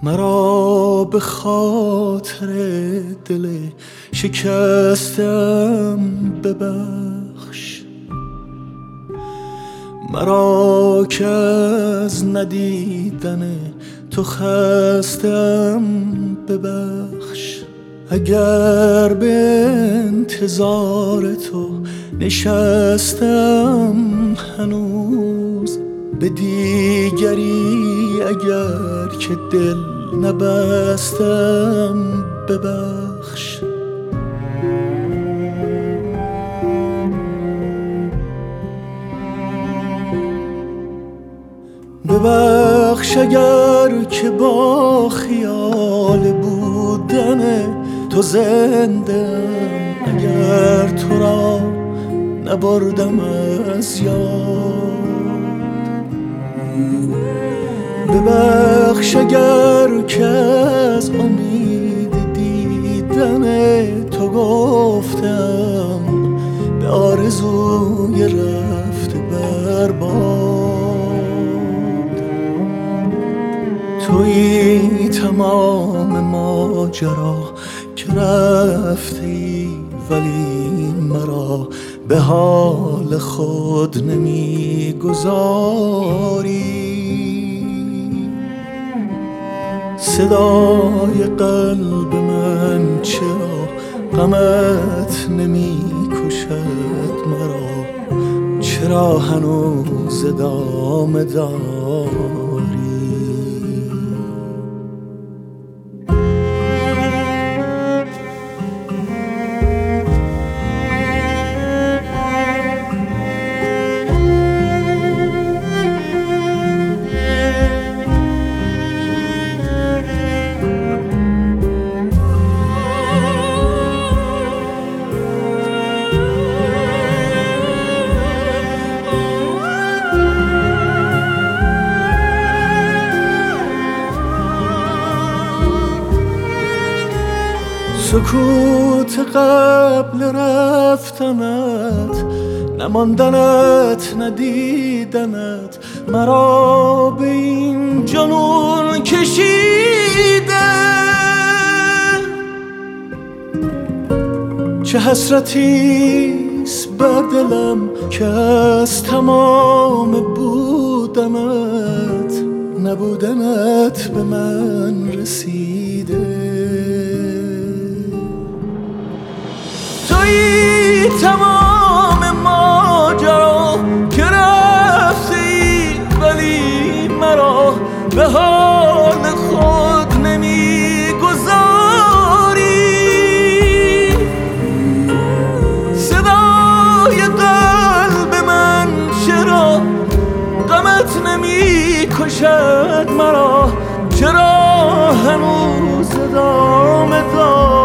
مرا به خاطر دل شکستم ببخش، مرا که از ندیدن تو خستم ببخش. اگر به انتظار تو نشستم هنوز، به دیگری اگر که دل نبستم ببخش. ببخش اگر که با خیال بودن تو زنده‌ام، اگر تو را نبردم از یاد. ببخش اگر که از امید دیدن تو گفتم به آرزوی رفته برباد. تویی تمام ماجرا که رفتی، ولی مرا به حال خود نمیگذاری. صدای قلب من چرا غمت نمی کشد مرا؟ چرا هنوز ادامه داری؟ سکوت قبل رفتنت، نماندنت ندیدنت، مرا به این جنون کشیده. چه حسرتیست بر دلم که از تمام بودنت، نبودنت به من رسیده. تویی تمام ماجرا که رفتی، ولی مرا به حال خود نمیگذاری. صدای قلب من چرا غمت نمیکشد مرا؟ چرا هنوز ادامه داری؟